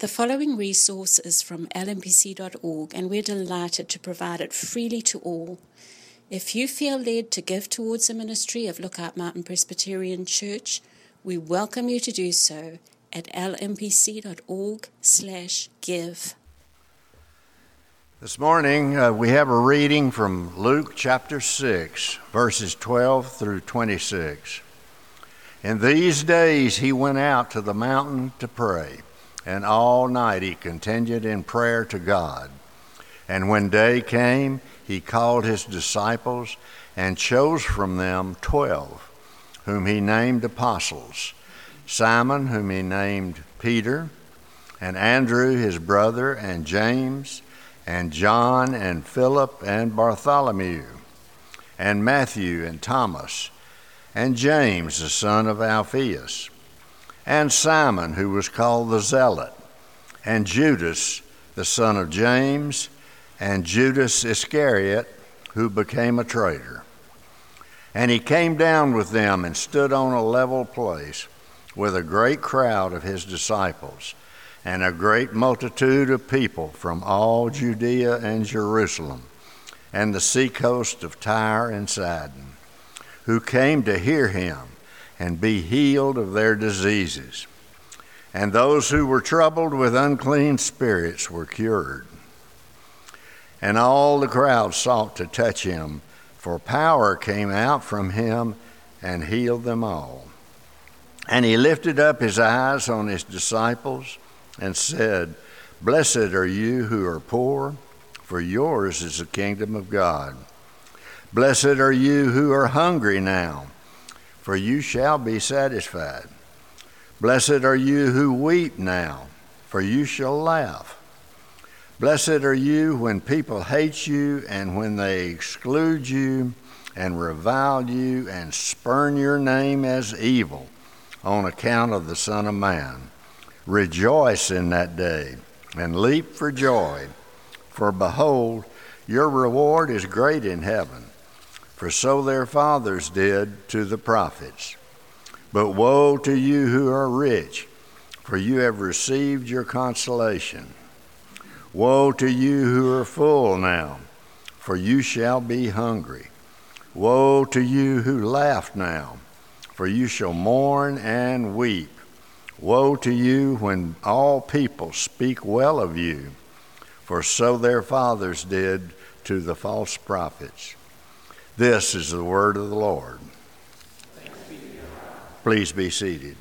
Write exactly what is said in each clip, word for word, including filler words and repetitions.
The following resource is from L M P C dot org, and we're delighted to provide it freely to all. If you feel led to give towards the ministry of Lookout Mountain Presbyterian Church, we welcome you to do so at lmpc.org slash give. This morning uh, we have a reading from Luke chapter six, verses twelve through twenty-six. In these days he went out to the mountain to pray, and all night he continued in prayer to God. And when day came, he called his disciples and chose from them twelve, whom he named apostles, Simon, whom he named Peter, and Andrew his brother, and James, and John, and Philip, and Bartholomew, and Matthew, and Thomas, and James the son of Alphaeus, and Simon, who was called the Zealot, and Judas the son of James, and Judas Iscariot, who became a traitor. And he came down with them and stood on a level place with a great crowd of his disciples, and a great multitude of people from all Judea and Jerusalem, and the seacoast of Tyre and Sidon, who came to hear him and be healed of their diseases. And those who were troubled with unclean spirits were cured. And all the crowd sought to touch him, for power came out from him and healed them all. And he lifted up his eyes on his disciples and said, Blessed are you who are poor, for yours is the kingdom of God. Blessed are you who are hungry now, for you shall be satisfied. Blessed are you who weep now, for you shall laugh. Blessed are you when people hate you and when they exclude you and revile you and spurn your name as evil on account of the Son of Man. Rejoice in that day and leap for joy, for behold, your reward is great in heaven. For so their fathers did to the prophets. But woe to you who are rich, for you have received your consolation. Woe to you who are full now, for you shall be hungry. Woe to you who laugh now, for you shall mourn and weep. Woe to you when all people speak well of you, for so their fathers did to the false prophets. This is the word of the Lord. Please be seated.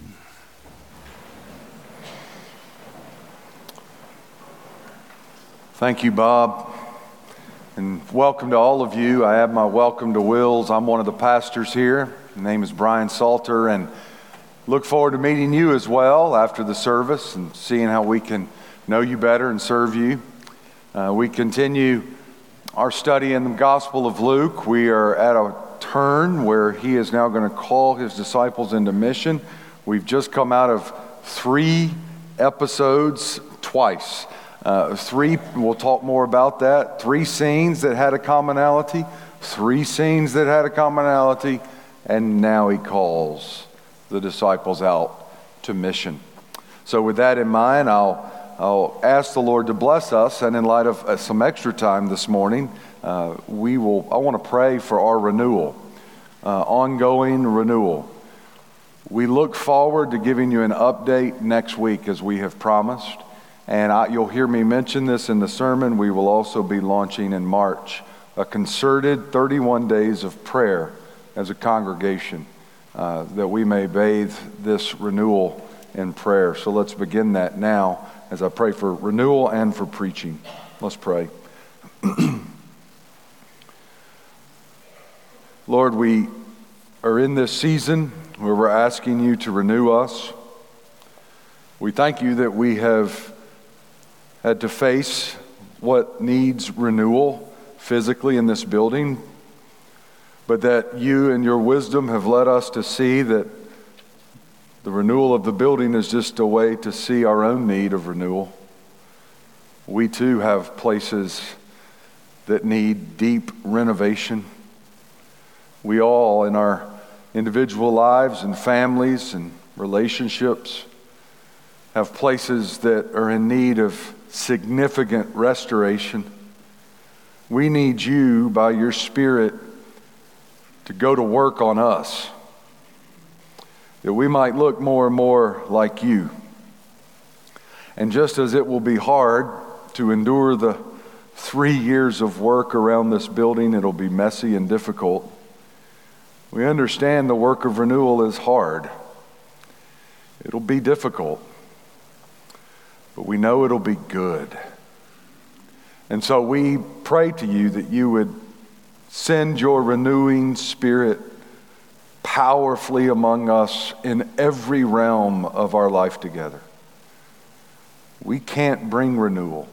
Thank you, Bob, and welcome to all of you. I have my welcome to Wills. I'm one of the pastors here. My name is Brian Salter, and look forward to meeting you as well after the service and seeing how we can know you better and serve you. Uh, we continue our study in the Gospel of Luke. We are at a turn where he is now going to call his disciples into mission. We've just come out of three episodes twice. Uh, three, we'll talk more about that. Three scenes that had a commonality, three scenes that had a commonality, and now he calls the disciples out to mission. So with that in mind, I'll I'll ask the Lord to bless us, and in light of uh, some extra time this morning, uh, we will. I want to pray for our renewal, uh, ongoing renewal. We look forward to giving you an update next week as we have promised, and I, you'll hear me mention this in the sermon. We will also be launching in March a concerted thirty-one days of prayer as a congregation, uh, that we may bathe this renewal in prayer. So let's begin that now as I pray for renewal and for preaching. Let's pray. Lord, we are in this season where we're asking you to renew us. We thank you that we have had to face what needs renewal physically in this building, but that you and your wisdom have led us to see that the renewal of the building is just a way to see our own need of renewal. We too have places that need deep renovation. We all, in our individual lives and families and relationships, have places that are in need of significant restoration. We need you, by your Spirit, to go to work on us, that we might look more and more like you. And just as it will be hard to endure the three years of work around this building, it'll be messy and difficult. We understand the work of renewal is hard. It'll be difficult, but we know it'll be good. And so we pray to you that you would send your renewing Spirit powerfully among us in every realm of our life together. We can't bring renewal.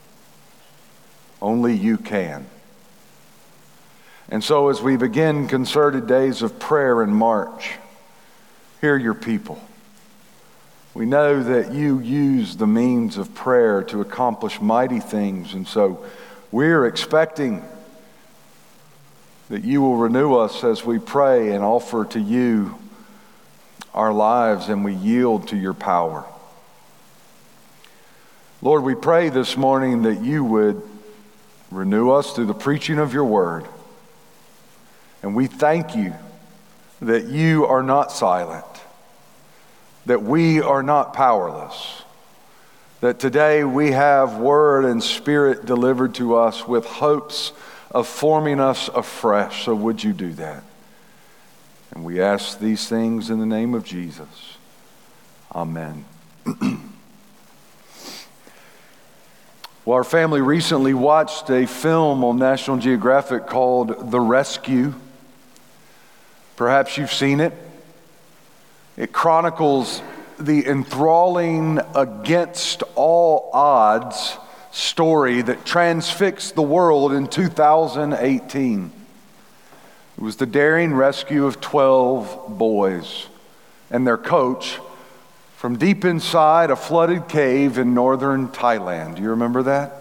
Only you can. And so as we begin concerted days of prayer in March, hear your people. We know that you use the means of prayer to accomplish mighty things, and so we're expecting that you will renew us as we pray and offer to you our lives and we yield to your power. Lord, we pray this morning that you would renew us through the preaching of your word. And we thank you that you are not silent, that we are not powerless, that today we have word and spirit delivered to us with hopes of forming us afresh. So would you do that? And we ask these things in the name of Jesus. Amen. Well, our family recently watched a film on National Geographic called The Rescue. Perhaps you've seen it. It chronicles the enthralling, against all odds story that transfixed the world in two thousand eighteen. It was the daring rescue of twelve boys and their coach from deep inside a flooded cave in northern Thailand. Do you remember that?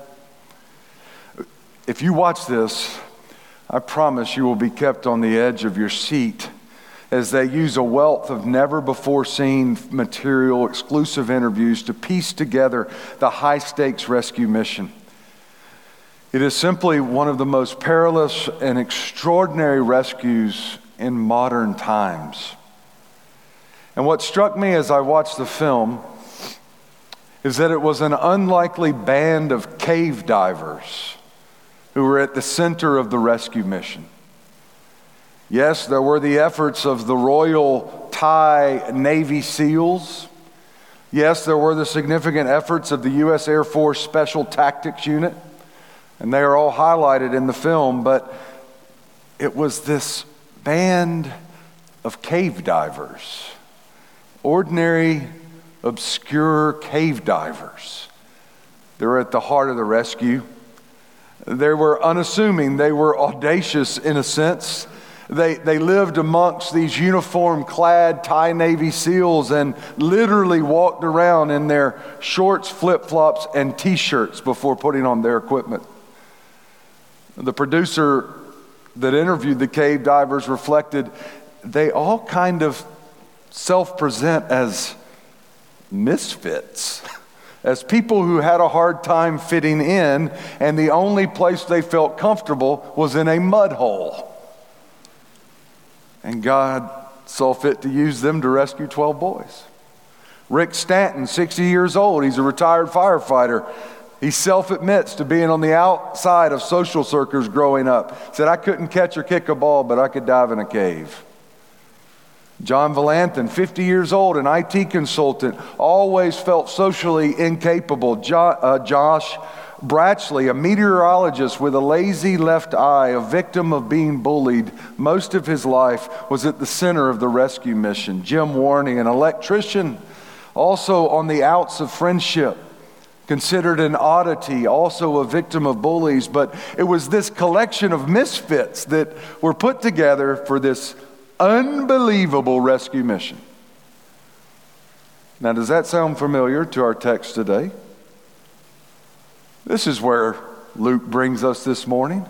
If you watch this, I promise you will be kept on the edge of your seat as they use a wealth of never-before-seen material, exclusive interviews to piece together the high-stakes rescue mission. It is simply one of the most perilous and extraordinary rescues in modern times. And what struck me as I watched the film is that it was an unlikely band of cave divers who were at the center of the rescue mission. Yes, there were the efforts of the Royal Thai Navy SEALs. Yes, there were the significant efforts of the U S Air Force Special Tactics Unit, and they are all highlighted in the film, but it was this band of cave divers, ordinary, obscure cave divers. They were at the heart of the rescue. They were unassuming. They were audacious in a sense. They, they lived amongst these uniform-clad Thai Navy SEALs and literally walked around in their shorts, flip-flops, and T-shirts before putting on their equipment. The producer that interviewed the cave divers reflected they all kind of self-present as misfits, as people who had a hard time fitting in, and the only place they felt comfortable was in a mud hole. And God saw fit to use them to rescue twelve boys. Rick Stanton, sixty years old, he's a retired firefighter. He self-admits to being on the outside of social circles growing up. Said, I couldn't catch or kick a ball, but I could dive in a cave. John Valanthan, fifty years old, an I T consultant, always felt socially incapable. Jo- uh, Josh Bratchley, a meteorologist with a lazy left eye, a victim of being bullied most of his life, was at the center of the rescue mission. Jim Warney, an electrician, also on the outs of friendship, considered an oddity, also a victim of bullies. But it was this collection of misfits that were put together for this unbelievable rescue mission. Now, does that sound familiar to our text today? This is where Luke brings us this morning.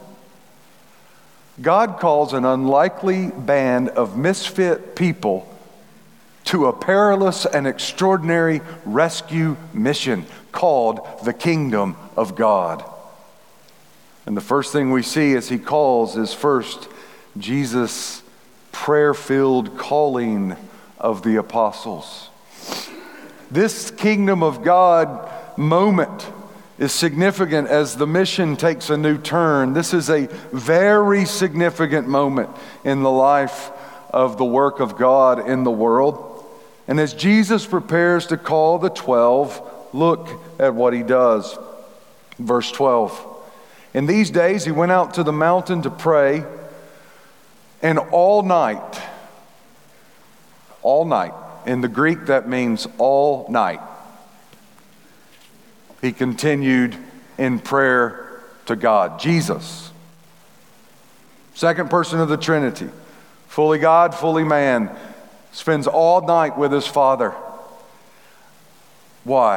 God calls an unlikely band of misfit people to a perilous and extraordinary rescue mission called the Kingdom of God. And the first thing we see as he calls is first Jesus' prayer-filled calling of the apostles. This Kingdom of God moment is significant as the mission takes a new turn. This is a very significant moment in the life of the work of God in the world. And as Jesus prepares to call the twelve, look at what he does. Verse twelve. In these days he went out to the mountain to pray, and all night, all night, in the Greek that means all night, he continued in prayer to God. Jesus, second person of the Trinity, fully God, fully man, spends all night with his Father. Why?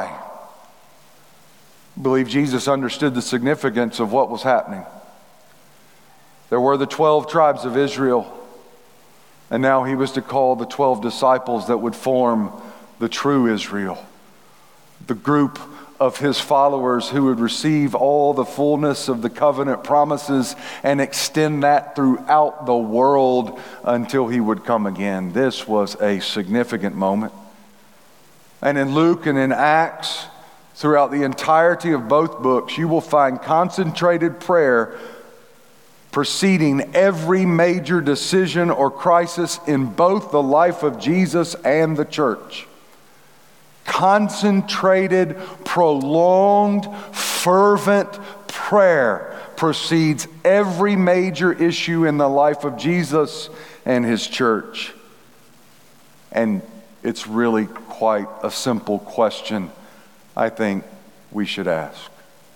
I believe Jesus understood the significance of what was happening. There were the twelve tribes of Israel, and now he was to call the twelve disciples that would form the true Israel, the group of his followers who would receive all the fullness of the covenant promises and extend that throughout the world until he would come again. This was a significant moment. And in Luke and in Acts, throughout the entirety of both books, you will find concentrated prayer preceding every major decision or crisis in both the life of Jesus and the church. Concentrated, prolonged, fervent prayer precedes every major issue in the life of Jesus and his church. And it's really quite a simple question I think we should ask.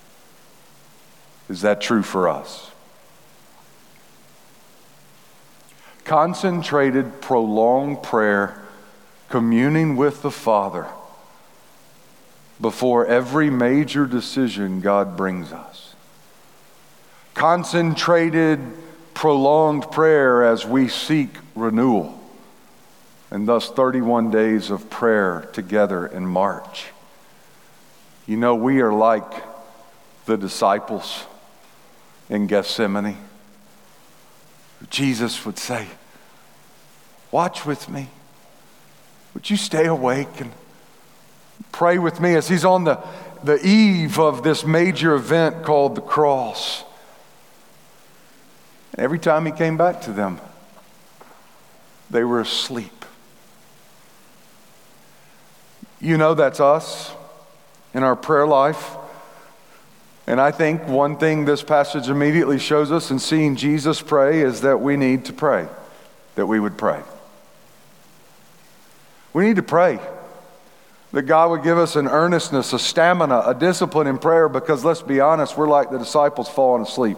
Is that true for us? Concentrated, prolonged prayer, communing with the Father before every major decision God brings us. Concentrated, prolonged prayer as we seek renewal. And thus thirty-one days of prayer together in March. You know, we are like the disciples in Gethsemane. Jesus would say, watch with me. Would you stay awake and pray with me as he's on the, the eve of this major event called the cross. And every time he came back to them, they were asleep. You know, that's us in our prayer life. And I think one thing this passage immediately shows us in seeing Jesus pray is that we need to pray, that we would pray. We need to pray. That God would give us an earnestness, a stamina, a discipline in prayer, because let's be honest, we're like the disciples falling asleep.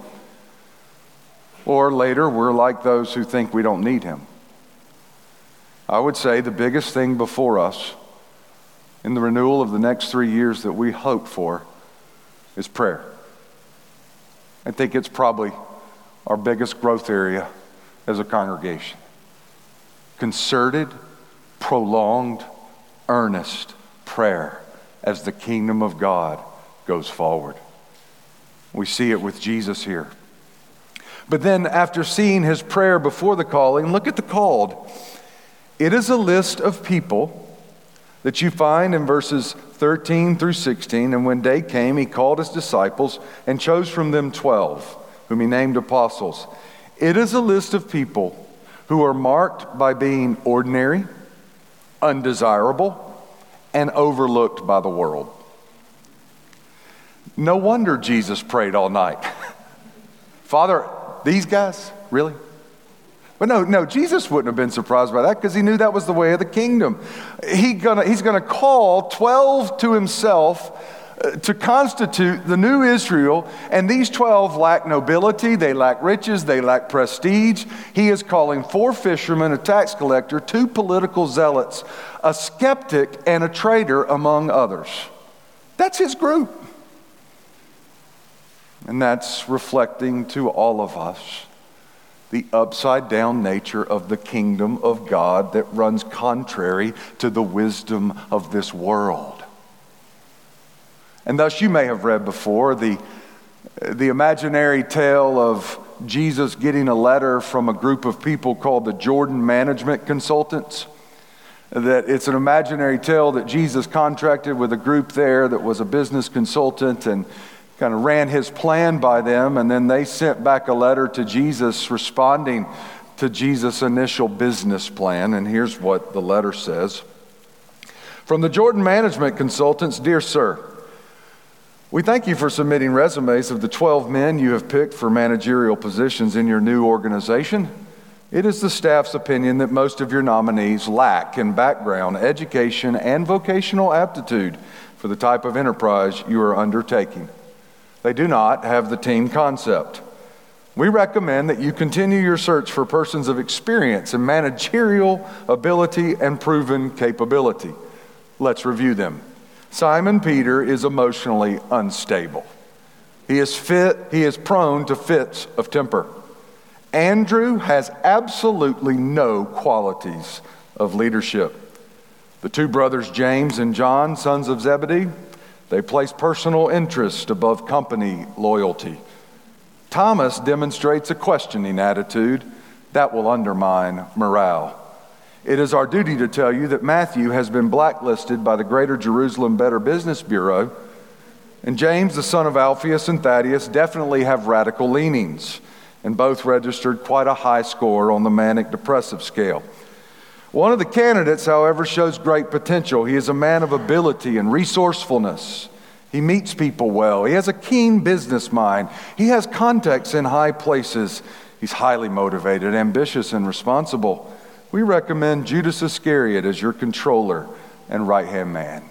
Or later, we're like those who think we don't need him. I would say the biggest thing before us in the renewal of the next three years that we hope for is prayer. I think it's probably our biggest growth area as a congregation. Concerted, prolonged, earnest prayer as the kingdom of God goes forward. We see it with Jesus here. But then after seeing his prayer before the calling, look at the called. It is a list of people that you find in verses thirteen through sixteen. And when day came, he called his disciples and chose from them twelve, whom he named apostles. It is a list of people who are marked by being ordinary, undesirable, and overlooked by the world. No wonder Jesus prayed all night. Father, these guys, really? But no, no, Jesus wouldn't have been surprised by that because he knew that was the way of the kingdom. He gonna, he's going to call twelve to himself uh, to constitute the new Israel, and these twelve lack nobility, they lack riches, they lack prestige. He is calling four fishermen, a tax collector, two political zealots, a skeptic, and a traitor, among others. That's his group. And that's reflecting to all of us the upside-down nature of the kingdom of God that runs contrary to the wisdom of this world. And thus you may have read before the, the imaginary tale of Jesus getting a letter from a group of people called the Jordan Management Consultants. That it's an imaginary tale that Jesus contracted with a group there that was a business consultant and kind of ran his plan by them, and then they sent back a letter to Jesus responding to Jesus' initial business plan. And here's what the letter says. From the Jordan Management Consultants, dear sir, we thank you for submitting resumes of the twelve men you have picked for managerial positions in your new organization. It is the staff's opinion that most of your nominees lack in background, education, and vocational aptitude for the type of enterprise you are undertaking. They do not have the team concept. We recommend that you continue your search for persons of experience in managerial ability and proven capability. Let's review them. Simon Peter is emotionally unstable. He is fit, he is prone to fits of temper. Andrew has absolutely no qualities of leadership. The two brothers James and John, sons of Zebedee, they place personal interest above company loyalty. Thomas demonstrates a questioning attitude that will undermine morale. It is our duty to tell you that Matthew has been blacklisted by the Greater Jerusalem Better Business Bureau, and James, the son of Alphaeus, and Thaddeus definitely have radical leanings, and both registered quite a high score on the manic-depressive scale. One of the candidates, however, shows great potential. He is a man of ability and resourcefulness. He meets people well. He has a keen business mind. He has contacts in high places. He's highly motivated, ambitious, and responsible. We recommend Judas Iscariot as your controller and right-hand man.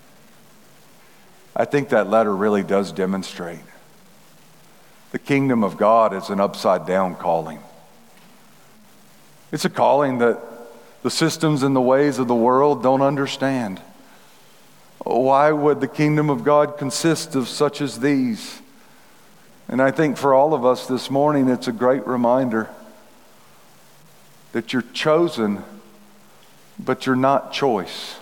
I think that letter really does demonstrate the kingdom of God is an upside-down calling. It's a calling that the systems and the ways of the world don't understand. Why would the kingdom of God consist of such as these? And I think for all of us this morning, it's a great reminder that you're chosen, but you're not choice.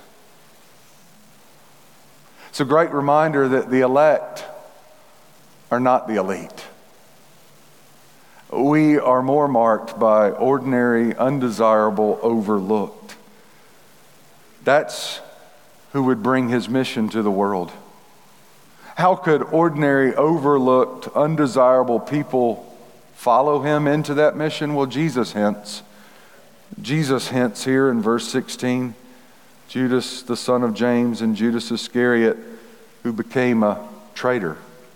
It's a great reminder that the elect are not the elite. We are more marked by ordinary, undesirable, overlooked. That's who would bring his mission to the world. How could ordinary, overlooked, undesirable people follow him into that mission? Well, Jesus hints. Jesus hints here in verse sixteen. Judas, the son of James, and Judas Iscariot, who became a traitor.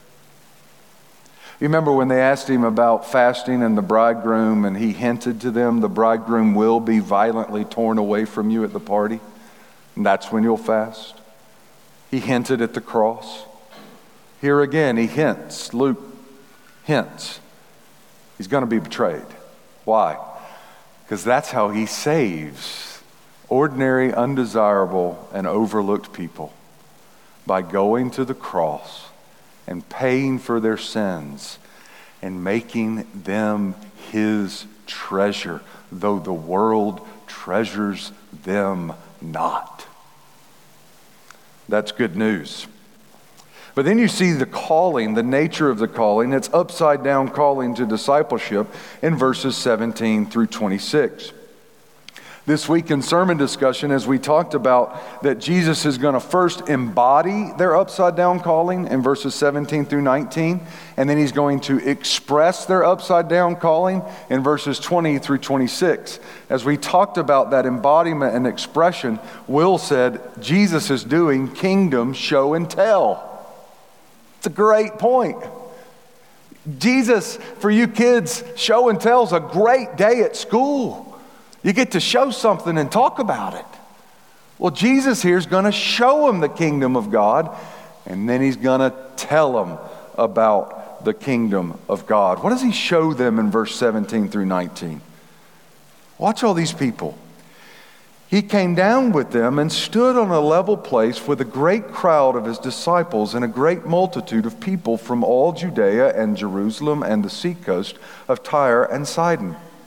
You remember when they asked him about fasting and the bridegroom, and he hinted to them, the bridegroom will be violently torn away from you at the party, and that's when you'll fast. He hinted at the cross. Here again, he hints, Luke hints, he's going to be betrayed. Why? Because that's how he saves ordinary, undesirable, and overlooked people, by going to the cross and paying for their sins and making them his treasure, though the world treasures them not. That's good news. But then you see the calling, the nature of the calling. It's upside down calling to discipleship in verses seventeen through twenty-six. This week in sermon discussion, as we talked about that Jesus is going to first embody their upside down calling in verses seventeen through nineteen, and then he's going to express their upside down calling in verses twenty through twenty-six. As we talked about that embodiment and expression, Will said Jesus is doing kingdom show and tell. It's a great point. Jesus, for you kids, show and tell is a great day at school. You get to show something and talk about it. Well, Jesus here is going to show them the kingdom of God, and then he's going to tell them about the kingdom of God. What does he show them in verse seventeen through nineteen? Watch all these people. He came down with them and stood on a level place with a great crowd of his disciples and a great multitude of people from all Judea and Jerusalem and the seacoast of Tyre and Sidon.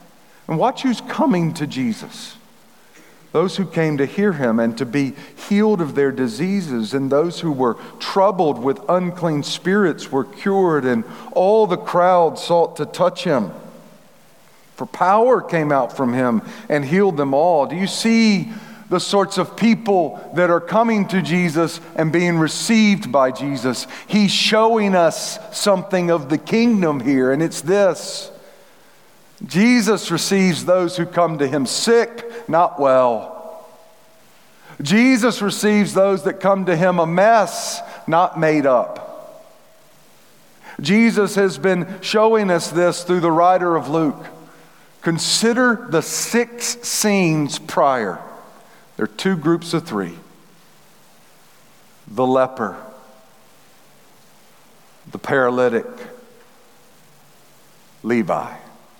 And watch who's coming to Jesus. Those who came to hear him and to be healed of their diseases, and those who were troubled with unclean spirits were cured, and all the crowd sought to touch him. For power came out from him and healed them all. Do you see the sorts of people that are coming to Jesus and being received by Jesus? He's showing us something of the kingdom here, and it's this. Jesus receives those who come to him sick, not well. Jesus receives those that come to him a mess, not made up. Jesus has been showing us this through the writer of Luke. Consider the six scenes prior. There are two groups of three. The leper, the paralytic, Levi.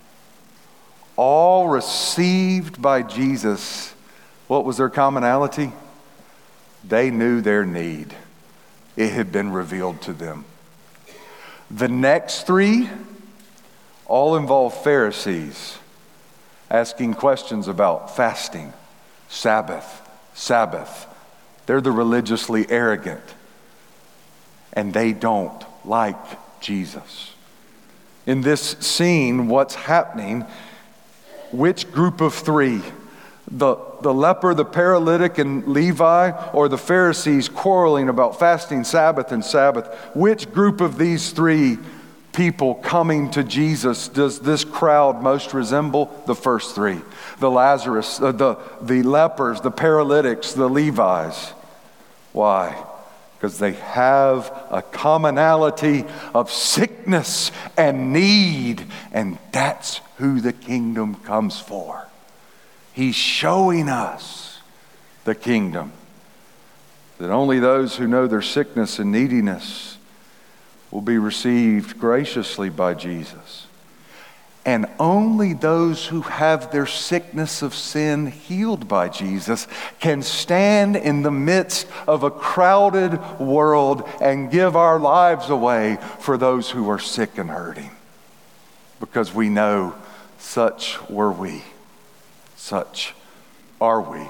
All received by Jesus. What was their commonality? They knew their need. It had been revealed to them. The next three all involve Pharisees asking questions about fasting, Sabbath, Sabbath. They're the religiously arrogant, and they don't like Jesus. In this scene, what's happening? Which group of three? The, the leper, the paralytic, and Levi, or the Pharisees quarreling about fasting, Sabbath, and Sabbath? Which group of these three people coming to Jesus does this crowd most resemble? The first three. The Lazarus, uh, the, the lepers, the paralytics, the Levi's. Why? Because they have a commonality of sickness and need, and that's who the kingdom comes for. He's showing us the kingdom, that only those who know their sickness and neediness will be received graciously by Jesus. And only those who have their sickness of sin healed by Jesus can stand in the midst of a crowded world and give our lives away for those who are sick and hurting. Because we know such were we. Such are we.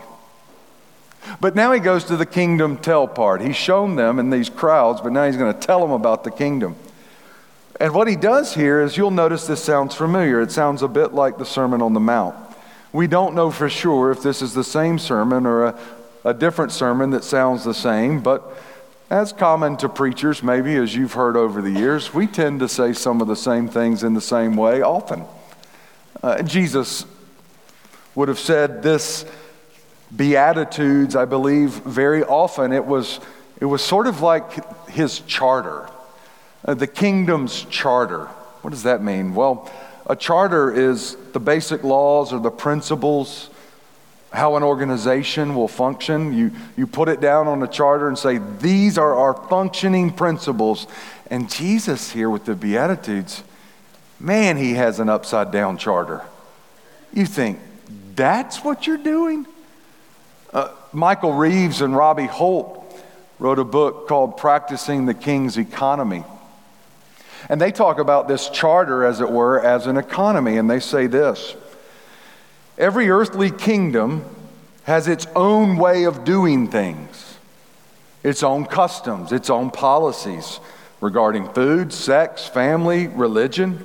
But now he goes to the kingdom tell part. He's shown them in these crowds, but now he's going to tell them about the kingdom. And what he does here is, you'll notice this sounds familiar. It sounds a bit like the Sermon on the Mount. We don't know for sure if this is the same sermon or a, a different sermon that sounds the same, but as common to preachers, maybe as you've heard over the years, we tend to say some of the same things in the same way often. Uh, Jesus would have said this Beatitudes, I believe, very often. It was, it was sort of like his charter. Uh, the kingdom's charter. What does that mean? Well, a charter is the basic laws or the principles, how an organization will function. You, you put it down on a charter and say, these are our functioning principles. And Jesus here with the Beatitudes, man, he has an upside down charter. You think, that's what you're doing? Uh, Michael Reeves and Robbie Holt wrote a book called Practicing the King's Economy. And they talk about this charter, as it were, as an economy. And they say this: every earthly kingdom has its own way of doing things, its own customs, its own policies regarding food, sex, family, religion.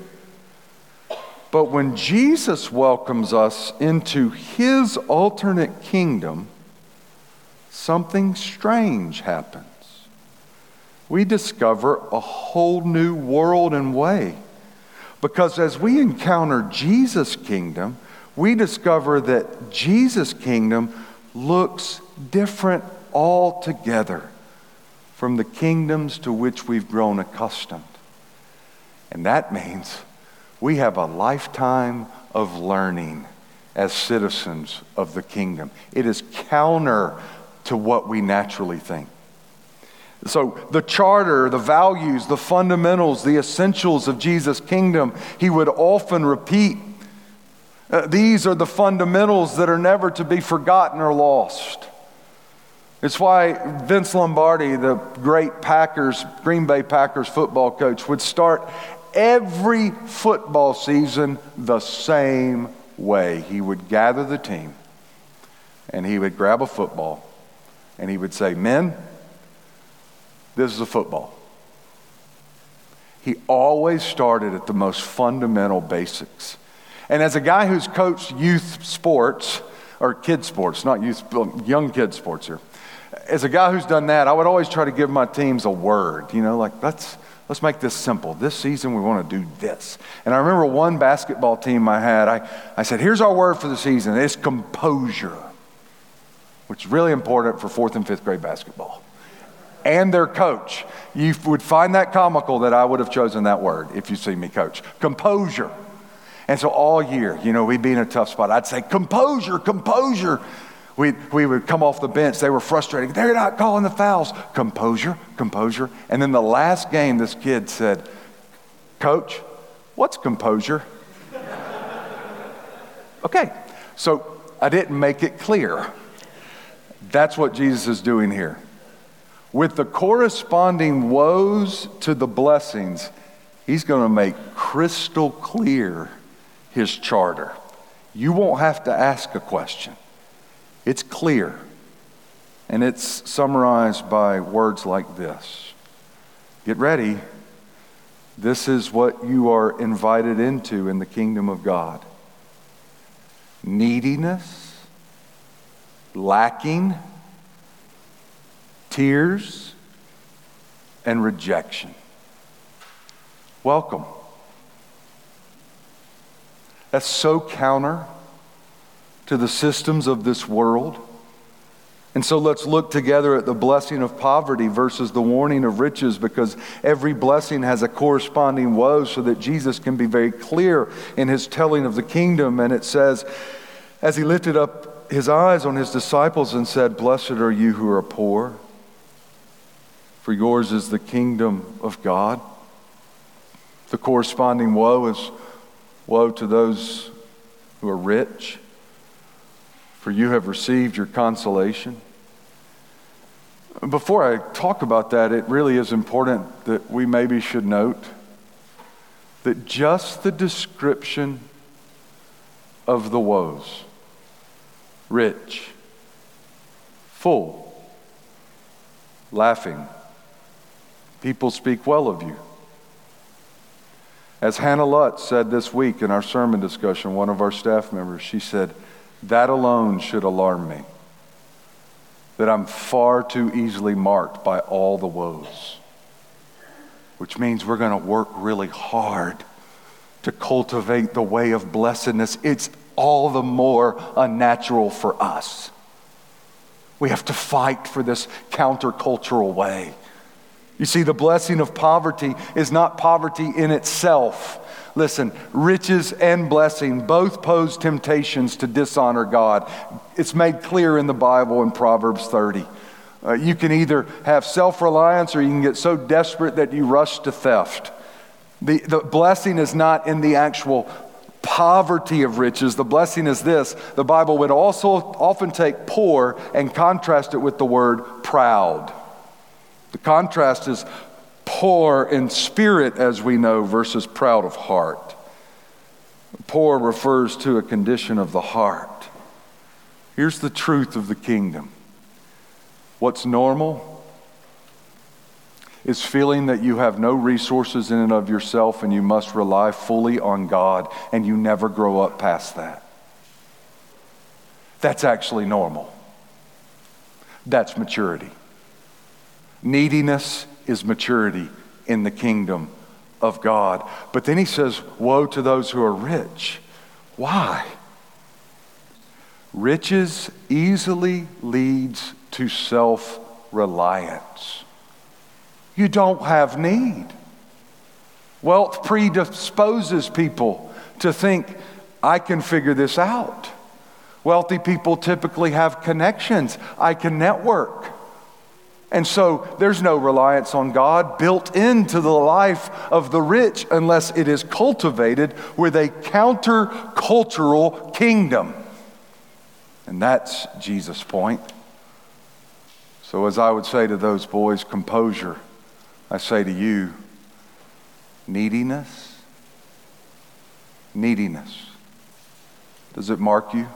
But when Jesus welcomes us into his alternate kingdom, something strange happens. We discover a whole new world and way. Because as we encounter Jesus' kingdom, we discover that Jesus' kingdom looks different altogether from the kingdoms to which we've grown accustomed. And that means we have a lifetime of learning as citizens of the kingdom. It is counter to what we naturally think. So the charter, the values, the fundamentals, the essentials of Jesus' kingdom, he would often repeat. Uh, these are the fundamentals that are never to be forgotten or lost. It's why Vince Lombardi, the great Packers, Green Bay Packers football coach, would start every football season the same way, he would gather the team and he would grab a football and he would say, "Men, this is a football." He always started at the most fundamental basics. And as a guy who's coached youth sports, or kid sports, not youth, young kid sports here. As a guy who's done that, I would always try to give my teams a word, you know, like let's let's make this simple. This season we want to do this. And I remember one basketball team I had, I, I said, here's our word for the season. It's composure, which is really important for fourth and fifth grade basketball. And their coach, you would find that comical that I would have chosen that word if you see me coach. Composure. And so all year, you know, we'd be in a tough spot. I'd say, composure, composure. We we would come off the bench. They were frustrated. They're not calling the fouls. Composure, composure. And then the last game, this kid said, "Coach, what's composure?" Okay, so I didn't make it clear. That's what Jesus is doing here. With the corresponding woes to the blessings, he's going to make crystal clear his charter. You won't have to ask a question. It's clear. And it's summarized by words like this. Get ready. This is what you are invited into in the kingdom of God. Neediness, lacking, tears, and rejection. Welcome. That's so counter to the systems of this world. And so let's look together at the blessing of poverty versus the warning of riches, because every blessing has a corresponding woe, so that Jesus can be very clear in his telling of the kingdom. And it says, as he lifted up his eyes on his disciples and said, "Blessed are you who are poor, for yours is the kingdom of God." The corresponding woe is woe to those who are rich, for you have received your consolation. Before I talk about that, it really is important that we maybe should note that just the description of the woes, rich, full, laughing, people speak well of you. As Hannah Lutz said this week in our sermon discussion, one of our staff members, she said, that alone should alarm me, that I'm far too easily marked by all the woes, which means we're going to work really hard to cultivate the way of blessedness. It's all the more unnatural for us. We have to fight for this countercultural way. You see, the blessing of poverty is not poverty in itself. Listen, riches and blessing both pose temptations to dishonor God. It's made clear in the Bible in Proverbs thirty. Uh, you can either have self-reliance, or you can get so desperate that you rush to theft. The, the blessing is not in the actual poverty of riches. The blessing is this. The Bible would also often take poor and contrast it with the word proud. The contrast is poor in spirit, as we know, versus proud of heart. Poor refers to a condition of the heart. Here's the truth of the kingdom. What's normal is feeling that you have no resources in and of yourself and you must rely fully on God, and you never grow up past that. That's actually normal. That's maturity. Neediness is maturity in the kingdom of God. But then he says, woe to those who are rich. Why? Riches easily leads to self-reliance. You don't have need. Wealth predisposes people to think, I can figure this out. Wealthy people typically have connections. I can network. And so there's no reliance on God built into the life of the rich unless it is cultivated with a counter-cultural kingdom. And that's Jesus' point. So as I would say to those boys, composure, I say to you, neediness, neediness Does it mark you?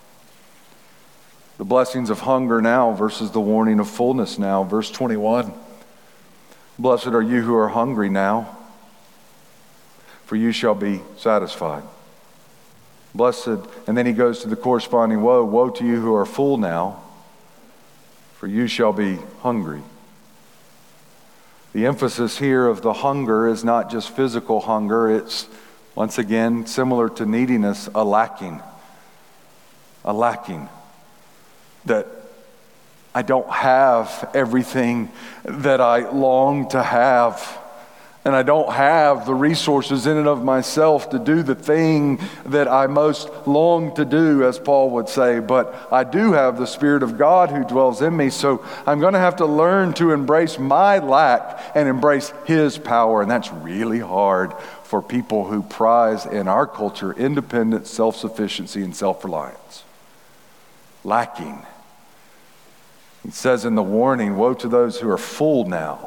The blessings of hunger now versus the warning of fullness now. Verse twenty-one. Blessed are you who are hungry now, for you shall be satisfied. Blessed, and then he goes to the corresponding woe. Woe to you who are full now, for you shall be hungry. The emphasis here of the hunger is not just physical hunger. It's, once again, similar to neediness, a lacking. A lacking. That I don't have everything that I long to have. And I don't have the resources in and of myself to do the thing that I most long to do, as Paul would say. But I do have the Spirit of God who dwells in me. So I'm going to have to learn to embrace my lack and embrace His power. And that's really hard for people who prize in our culture independence, self-sufficiency, and self-reliance. Lacking. He says in the warning, woe to those who are full now,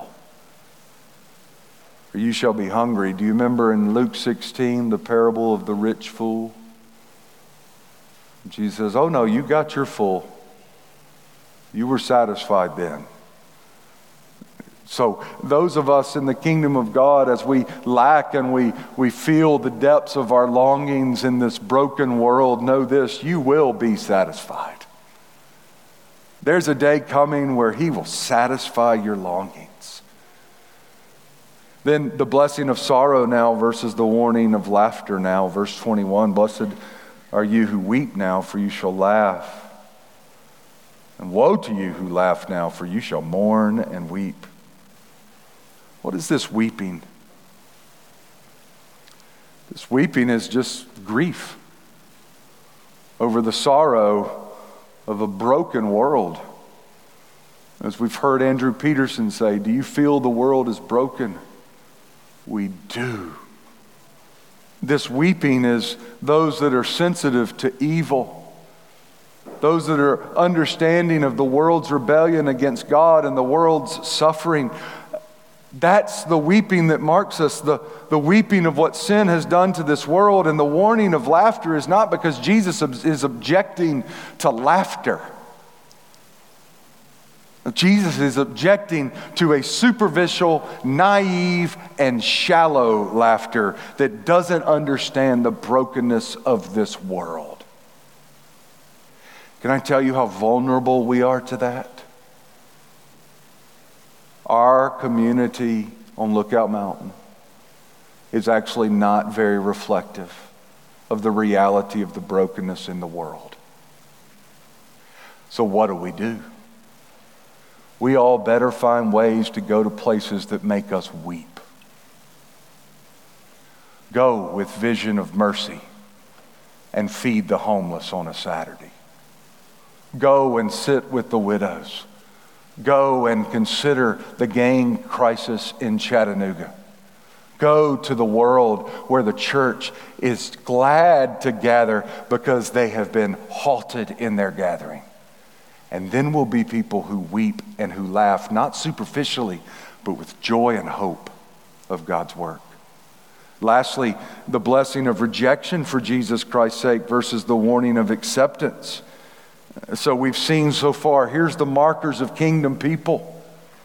for you shall be hungry. Do you remember in Luke sixteen, the parable of the rich fool? Jesus says, oh no, you got your full. You were satisfied then. So those of us in the kingdom of God, as we lack and we, we feel the depths of our longings in this broken world, know this, you will be satisfied. There's a day coming where He will satisfy your longings. Then the blessing of sorrow now versus the warning of laughter now. Verse twenty-one, blessed are you who weep now, for you shall laugh. And woe to you who laugh now, for you shall mourn and weep. What is this weeping? This weeping is just grief over the sorrow of a broken world. As we've heard Andrew Peterson say, do you feel the world is broken? We do. This weeping is those that are sensitive to evil, those that are understanding of the world's rebellion against God and the world's suffering. That's the weeping that marks us, the, the weeping of what sin has done to this world. And the warning of laughter is not because Jesus is objecting to laughter. Jesus is objecting to a superficial, naive, and shallow laughter that doesn't understand the brokenness of this world. Can I tell you how vulnerable we are to that? Our community on Lookout Mountain is actually not very reflective of the reality of the brokenness in the world. So what do we do? We all better find ways to go to places that make us weep. Go with vision of mercy and feed the homeless on a Saturday. Go and sit with the widows. Go and consider the gang crisis in Chattanooga. Go to the world where the church is glad to gather because they have been halted in their gathering. And then we'll be people who weep and who laugh, not superficially, but with joy and hope of God's work. Lastly, the blessing of rejection for Jesus Christ's sake versus the warning of acceptance. So we've seen so far, here's the markers of kingdom people.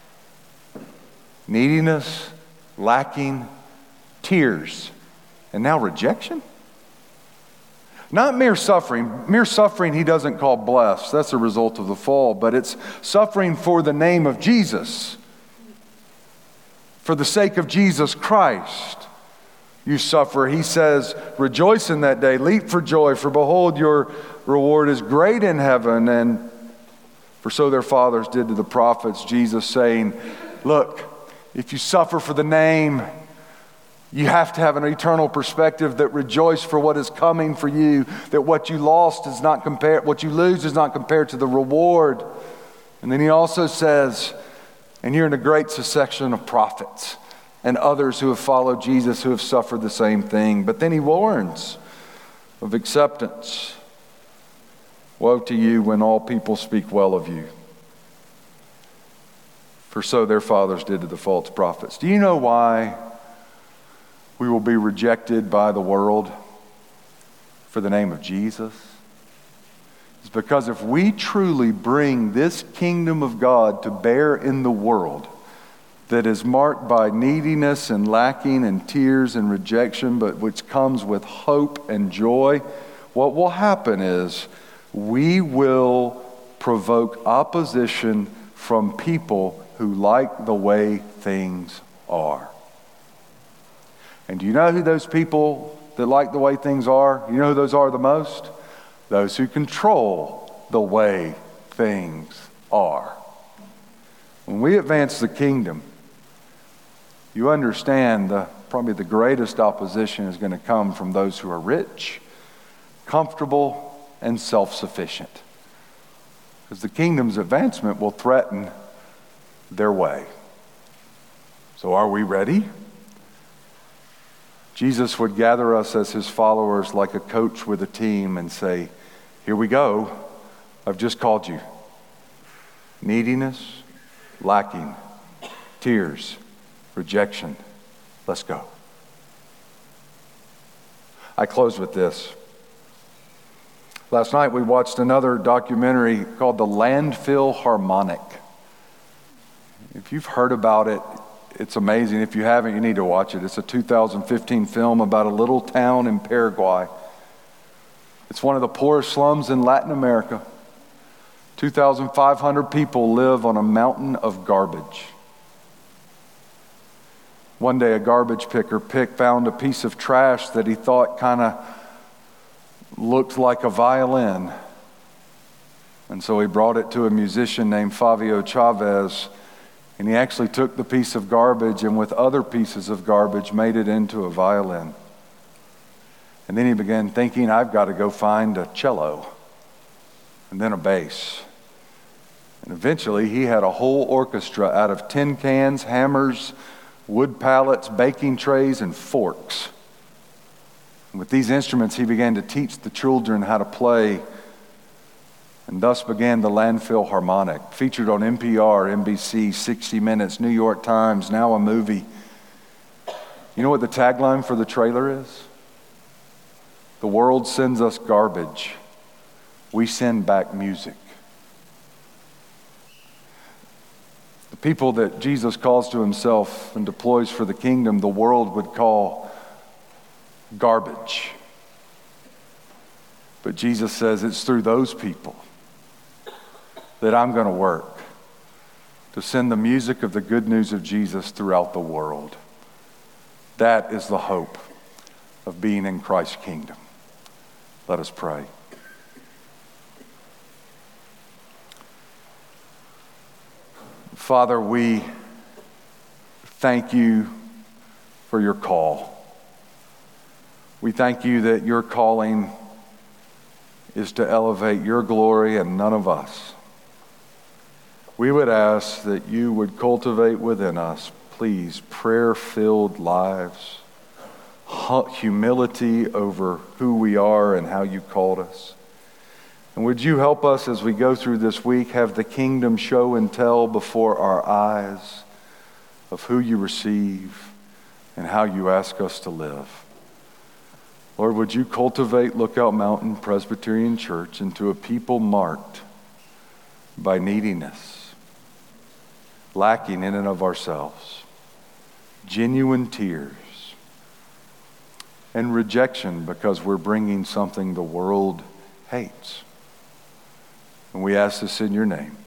Neediness, lacking, tears, and now rejection? Not mere suffering. Mere suffering he doesn't call blessed. That's a result of the fall. But it's suffering for the name of Jesus. For the sake of Jesus Christ, you suffer. He says, rejoice in that day. Leap for joy. For behold, your reward is great in heaven. And for so their fathers did to the prophets. Jesus saying, look, if you suffer for the name, you have to have an eternal perspective that rejoice for what is coming for you, that what you lost is not compared, what you lose is not compared to the reward. And then he also says, and you're in a great succession of prophets and others who have followed Jesus who have suffered the same thing. But then he warns of acceptance. Woe to you when all people speak well of you, for so their fathers did to the false prophets. Do you know why we will be rejected by the world? for the name of Jesus? It's because if we truly bring this kingdom of God to bear in the world that is marked by neediness and lacking and tears and rejection, but which comes with hope and joy, what will happen is we will provoke opposition from people who like the way things are. And do you know who those people that like the way things are? You know who those are the most? Those who control the way things are. When we advance the kingdom, you understand the, probably the greatest opposition is going to come from those who are rich, comfortable, and self-sufficient. Because the kingdom's advancement will threaten their way. So are we ready? Jesus would gather us as his followers like a coach with a team and say, here we go. I've just called you. Neediness, lacking, tears, rejection. Let's go. I close with this. Last night we watched another documentary called The Landfill Harmonic. If you've heard about it, it's amazing. If you haven't, you need to watch it. It's a two thousand fifteen film about a little town in Paraguay. It's one of the poorest slums in Latin America. two thousand five hundred people live on a mountain of garbage. One day a garbage picker pick found a piece of trash that he thought kind of looked like a violin. And so he brought it to a musician named Fabio Chavez, and he actually took the piece of garbage and with other pieces of garbage made it into a violin. And then he began thinking, I've got to go find a cello and then a bass. And eventually he had a whole orchestra out of tin cans, hammers, wood pallets, baking trays, and forks. And with these instruments, he began to teach the children how to play. And thus began the Landfill Harmonic, featured on N P R, N B C, sixty minutes, New York Times, now a movie. You know what the tagline for the trailer is? The world sends us garbage. We send back music. The people that Jesus calls to himself and deploys for the kingdom, the world would call garbage. But Jesus says it's through those people that I'm going to work to send the music of the good news of Jesus throughout the world. That is the hope of being in Christ's kingdom. Let us pray. Father, we thank you for your call. We thank you that your calling is to elevate your glory and none of us. We would ask that you would cultivate within us, please, prayer-filled lives, humility over who we are and how you called us. And would you help us as we go through this week have the kingdom show and tell before our eyes of who you receive and how you ask us to live. Lord, would you cultivate Lookout Mountain Presbyterian Church into a people marked by neediness, lacking in and of ourselves, genuine tears, and rejection because we're bringing something the world hates. And we ask this in your name.